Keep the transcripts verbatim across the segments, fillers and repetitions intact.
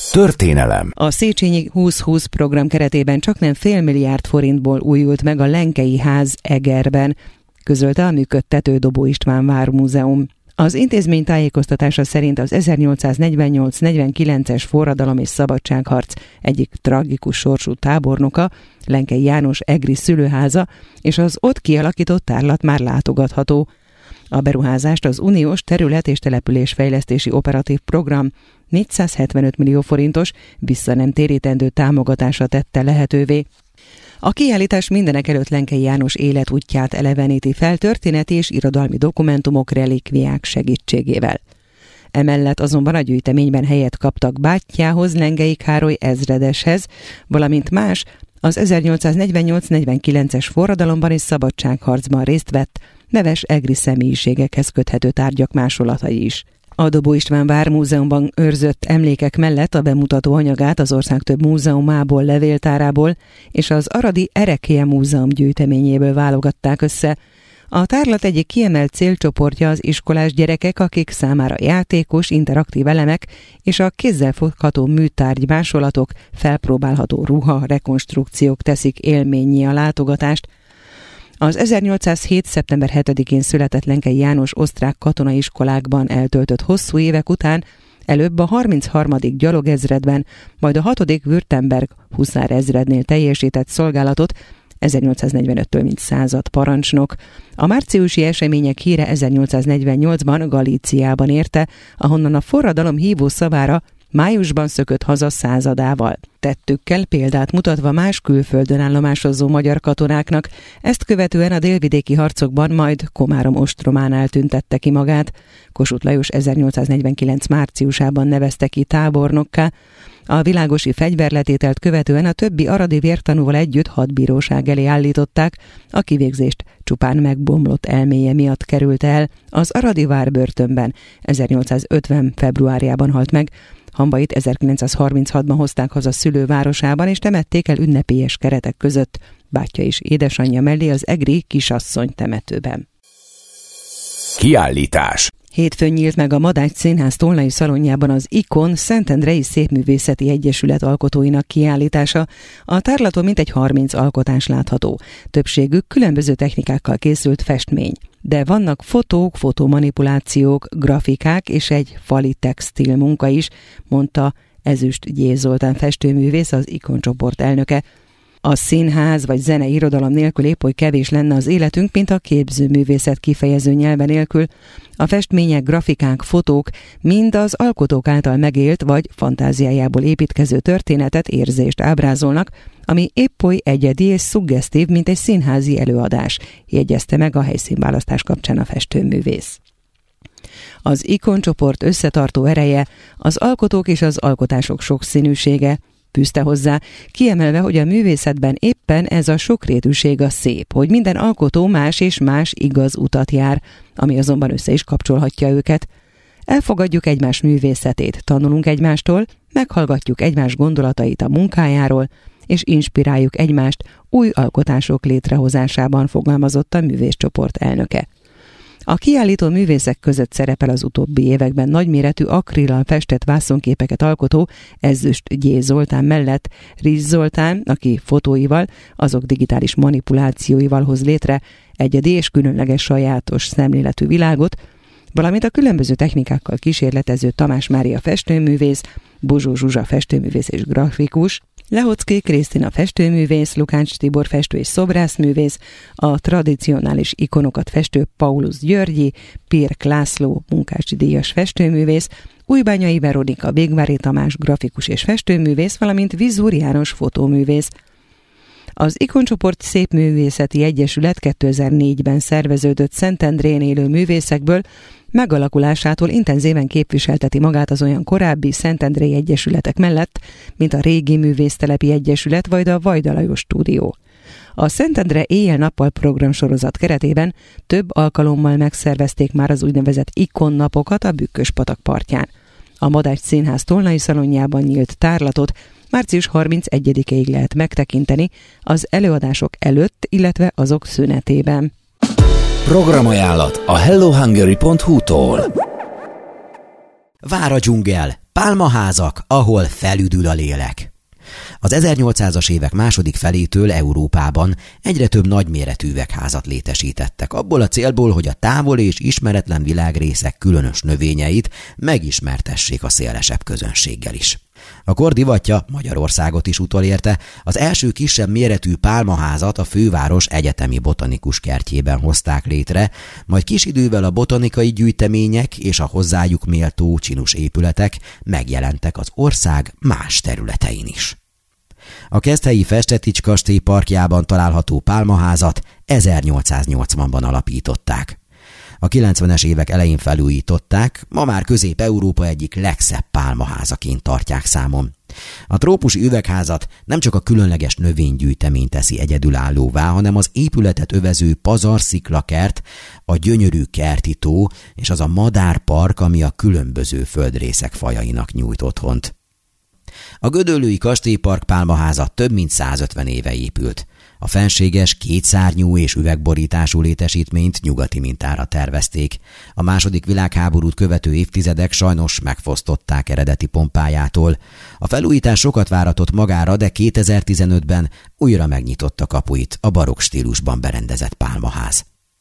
Történelem. A Széchenyi húsz-húsz program keretében csaknem fél milliárd forintból újult meg a Lenkei ház Egerben, közölte a működtető Dobó István Vármúzeum. Az intézmény tájékoztatása szerint az ezernyolcszáznegyvennyolc-negyvenkilences forradalom és szabadságharc egyik tragikus sorsú tábornoka, Lenkei János egri szülőháza, és az ott kialakított tárlat már látogatható. A beruházást az Uniós Terület- és Településfejlesztési Operatív Program négyszázhetvenöt millió forintos, vissza nem térítendő támogatása tette lehetővé. A kiállítás mindenekelőtt Lenkei János életútját eleveníti fel történeti és irodalmi dokumentumok, relikviák segítségével. Emellett azonban a gyűjteményben helyet kaptak bátyjához, Lenkei Károly ezredeshez, valamint más, az ezernyolcszáznegyvennyolc-negyvenkilences forradalomban és szabadságharcban részt vett, neves egri személyiségekhez köthető tárgyak másolatai is. A Dobó István Vármúzeumban őrzött emlékek mellett a bemutató anyagát az ország több múzeumából, levéltárából és az aradi Erekje Múzeum gyűjteményéből válogatták össze. A tárlat egyik kiemelt célcsoportja az iskolás gyerekek, akik számára játékos, interaktív elemek és a kézzel fogható műtárgy másolatok, felpróbálható ruha, rekonstrukciók teszik élménnyé a látogatást. Az ezernyolcszázhét. szeptember hetedikén született Lenkei János osztrák katonaiskolákban eltöltött hosszú évek után előbb a harmincharmadik gyalogezredben, majd a hatodik Württemberg huszárezrednél teljesített szolgálatot, ezernyolcszáznegyvenöttől mint század parancsnok. A márciusi események híre ezernyolcszáznegyvennyolcban Galíciában érte, ahonnan a forradalom hívó szavára májusban szökött haza századával. Tettükkel példát mutatva más külföldön állomásozó magyar katonáknak, ezt követően a délvidéki harcokban majd Komárom ostrománál tüntette ki magát. Kossuth Lajos ezernyolcszáznegyvenkilenc márciusában nevezte ki tábornokká. A világosi fegyverletételt követően a többi aradi vértanúval együtt hadbíróság elé állították, a kivégzést csupán megbomlott elméje miatt került el. Az aradi várbörtönben ezernyolcszázötven. februárjában halt meg. Hambait ezerkilencszázharminchatban hozták haza szülővárosában, és temették el ünnepélyes keretek között bátyja és édesanyja mellé az egri Kisasszony temetőben. Kiállítás. Hétfőn nyílt meg a Madách Színház Tolnai Szalonjában az Ikon Szentendrei Szépművészeti Egyesület alkotóinak kiállítása. A tárlaton mintegy harminc alkotás látható. Többségük különböző technikákkal készült festmény. De vannak fotók, fotomanipulációk, grafikák és egy fali textil munka is, mondta Ezüst Gyér Zoltán festőművész, az Ikon csoport elnöke. A színház vagy zenei irodalom nélkül épp oly kevés lenne az életünk, mint a képzőművészet kifejező nyelve nélkül. A festmények, grafikák, fotók mind az alkotók által megélt vagy fantáziájából építkező történetet, érzést ábrázolnak, ami épp oly egyedi és szuggesztív, mint egy színházi előadás, jegyezte meg a helyszínválasztás kapcsán a festőművész. Az Ikon csoport összetartó ereje, az alkotók és az alkotások sokszínűsége, fűzte hozzá, kiemelve, hogy a művészetben éppen ez a sokrétűség a szép, hogy minden alkotó más és más igaz utat jár, ami azonban össze is kapcsolhatja őket. Elfogadjuk egymás művészetét, tanulunk egymástól, meghallgatjuk egymás gondolatait a munkájáról, és inspiráljuk egymást új alkotások létrehozásában, fogalmazott a művészcsoport elnöke. A kiállító művészek között szerepel az utóbbi években nagyméretű akrillal festett vászonképeket alkotó Ezüst Gyér Zoltán mellett Rizs Zoltán, aki fotóival, azok digitális manipulációival hoz létre egyedi és különleges sajátos szemléletű világot, valamint a különböző technikákkal kísérletező Tamás Mária festőművész, Bozsó Zsuzsa festőművész és grafikus, Lehocki Krisztina festőművész, Lukács Tibor festő és szobrászművész, a tradicionális ikonokat festő Paulus Györgyi, Pirk László munkási díjas festőművész, Újbányai Veronika, Végvári Tamás grafikus és festőművész, valamint Vizur János fotóművész. Az Ikon csoport Szépművészeti Egyesület kétezer-négyben szerveződött Szentendrén élő művészekből, megalakulásától intenzíven képviselteti magát az olyan korábbi szentendrei egyesületek mellett, mint a Régi Művésztelepi Egyesület vagy a Vajda Lajos Stúdió. A Szentendre éjjel-nappal programsorozat keretében több alkalommal megszervezték már az úgynevezett Ikon napokat a Bükkös-patak partján. A Madách Színház Tolnai Szalonjában nyílt tárlatot március harmincegyedikéig lehet megtekinteni az előadások előtt, illetve azok szünetében. Programajánlat a hello hungary pont hu-tól. Vár a dzsungel, Pálmaházak, ahol felüdül a lélek. Az ezernyolcszázas évek második felétől Európában egyre több nagyméretű üvegházat létesítettek, abból a célból, hogy a távol és ismeretlen világrészek különös növényeit megismertessék a szélesebb közönséggel is. A kor divatja Magyarországot is utolérte, az első kisebb méretű pálmaházat a főváros egyetemi botanikus kertjében hozták létre, majd kis idővel a botanikai gyűjtemények és a hozzájuk méltó csinus épületek megjelentek az ország más területein is. A keszthelyi Festetics kastély parkjában található pálmaházat ezernyolcszáznyolcvanban alapították. A kilencvenes évek elején felújították, ma már Közép-Európa egyik legszebb pálmaházaként tartják számon. A trópusi üvegházat nem csak a különleges növénygyűjtemény teszi egyedülállóvá, hanem az épületet övező pazar-sziklakert, a gyönyörű kerti tó és az a madárpark, ami a különböző földrészek fajainak nyújt otthont. A gödöllői kastélypark pálmaháza több mint százötven éve épült. A fenséges, kétszárnyú és üvegborítású létesítményt nyugati mintára tervezték. A második világháborút követő évtizedek sajnos megfosztották eredeti pompájától. A felújítás sokat váratott magára, de kétezer-tizenötben újra megnyitotta kapuit a barokk stílusban berendezett pálmaház.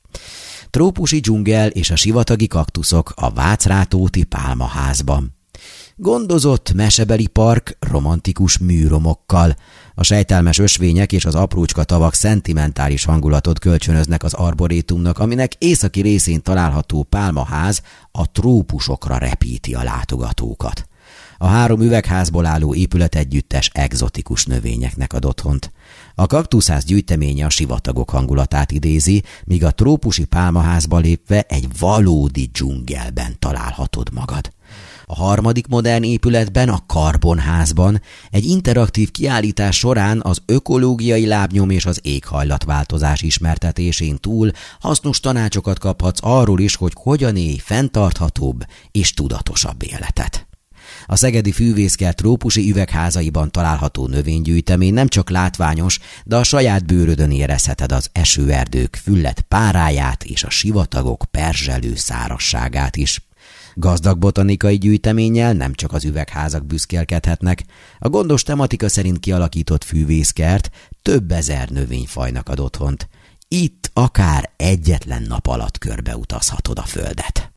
Trópusi dzsungel és a sivatagi kaktuszok a Vácrátóti pálmaházban. Gondozott mesebeli park romantikus műromokkal. A sejtelmes ösvények és az aprócska tavak szentimentális hangulatot kölcsönöznek az arborétumnak, aminek északi részén található pálmaház a trópusokra repíti a látogatókat. A három üvegházból álló épületegyüttes egzotikus növényeknek ad otthont. A kaktuszház gyűjteménye a sivatagok hangulatát idézi, míg a trópusi pálmaházba lépve egy valódi dzsungelben találhatod magad. A harmadik modern épületben, a Karbonházban egy interaktív kiállítás során az ökológiai lábnyom és az éghajlatváltozás ismertetésén túl hasznos tanácsokat kaphatsz arról is, hogy hogyan élj fenntarthatóbb és tudatosabb életet. A szegedi fűvészkert trópusi üvegházaiban található növénygyűjtemény nem csak látványos, de a saját bőrödön érezheted az esőerdők fülledt páráját és a sivatagok perzselő szárazságát is. Gazdag botanikai gyűjteménnyel nem csak az üvegházak büszkélkedhetnek, a gondos tematika szerint kialakított fűvészkert több ezer növényfajnak ad otthont. Itt akár egyetlen nap alatt körbeutazhatod a földet.